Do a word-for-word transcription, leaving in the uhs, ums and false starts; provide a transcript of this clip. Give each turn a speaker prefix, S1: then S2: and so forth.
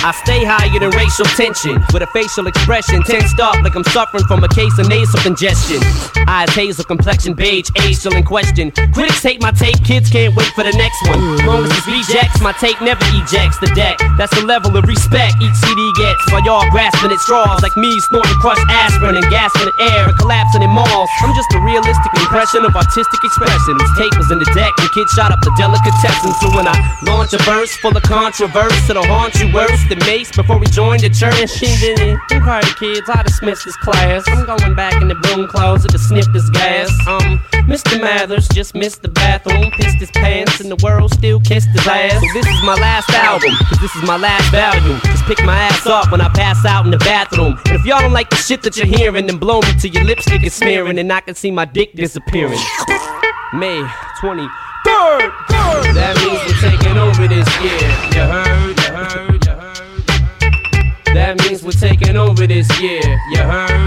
S1: I stay higher than racial tension, with a facial expression tensed up like I'm suffering from a case of nasal congestion. Eyes hazel, complexion beige, age still in question. Critics hate my tape, kids can't wait for the next one. Long as it's rejects, my tape never ejects the deck. That's the level of respect each C D gets, while y'all grasping at straws like me snorting crushed aspirin and gasping at air and collapsing in malls. I'm just a realistic impression of artistic expression. Whose tape was in the deck and kids shot up the delicatessen. So when I launch a verse full of controversy, it'll haunt you worse than Mace before we joined the church. I'm sorry kids, I dismissed this class. I'm going back in the broom closet to sniff this gas. Um, Mister Mathers just missed the bathroom, pissed his pants, and the world still kissed his ass. So this is my last album, cause this is my last volume. Just pick my ass up when I pass out in the bathroom. And if y'all don't like the shit that you're hearing, then blow me till your lipstick is smearing and I can see my dick disappearing. May twenty-third, third. That means we're taking over this year. You heard, you heard, you heard, you heard. That means we're taking over this year. You heard.